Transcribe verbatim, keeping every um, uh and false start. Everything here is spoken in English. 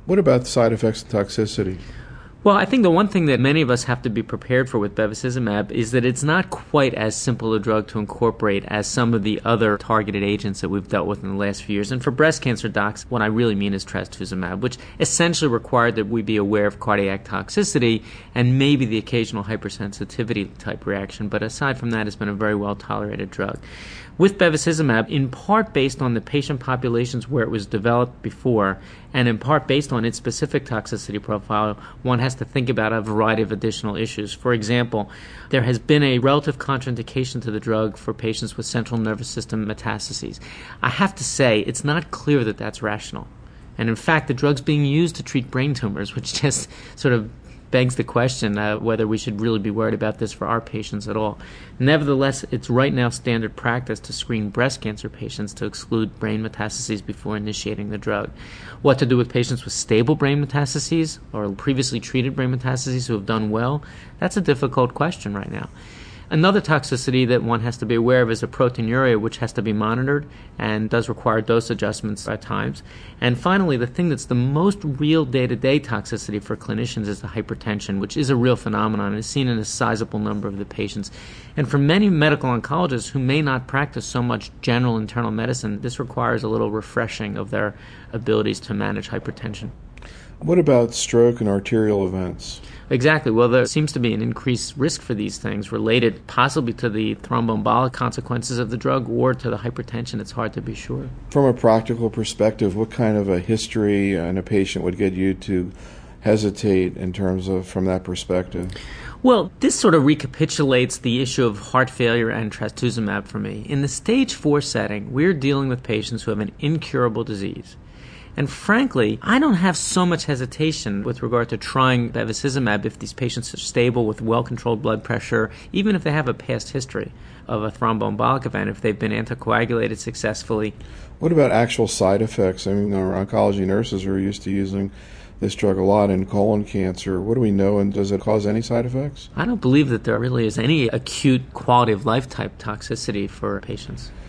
What about side effects and toxicity? Well, I think the one thing that many of us have to be prepared for with bevacizumab is that it's not quite as simple a drug to incorporate as some of the other targeted agents that we've dealt with in the last few years. And for breast cancer docs, what I really mean is trastuzumab, which essentially required that we be aware of cardiac toxicity and maybe the occasional hypersensitivity type reaction. But aside from that, it's been a very well-tolerated drug. With bevacizumab, in part based on the patient populations where it was developed before, and in part based on its specific toxicity profile, one has to think about a variety of additional issues. For example, there has been a relative contraindication to the drug for patients with central nervous system metastases. I have to say, it's not clear that that's rational. And in fact, the drug's being used to treat brain tumors, which just sort of begs the question uh, whether we should really be worried about this for our patients at all. Nevertheless, it's right now standard practice to screen breast cancer patients to exclude brain metastases before initiating the drug. What to do with patients with stable brain metastases or previously treated brain metastases who have done well, that's a difficult question right now. Another toxicity that one has to be aware of is a proteinuria, which has to be monitored and does require dose adjustments at times. And finally, the thing that's the most real day-to-day toxicity for clinicians is the hypertension, which is a real phenomenon and is seen in a sizable number of the patients. And for many medical oncologists who may not practice so much general internal medicine, this requires a little refreshing of their abilities to manage hypertension. What about stroke and arterial events? Exactly. Well, there seems to be an increased risk for these things related possibly to the thromboembolic consequences of the drug or to the hypertension. It's hard to be sure. From a practical perspective, what kind of a history in a patient would get you to hesitate in terms of from that perspective? Well, this sort of recapitulates the issue of heart failure and trastuzumab for me. In the stage four setting, we're dealing with patients who have an incurable disease. And frankly, I don't have so much hesitation with regard to trying bevacizumab if these patients are stable with well-controlled blood pressure, even if they have a past history of a thromboembolic event, if they've been anticoagulated successfully. What about actual side effects? I mean, our oncology nurses are used to using this drug a lot in colon cancer. What do we know, and does it cause any side effects? I don't believe that there really is any acute quality of life type toxicity for patients.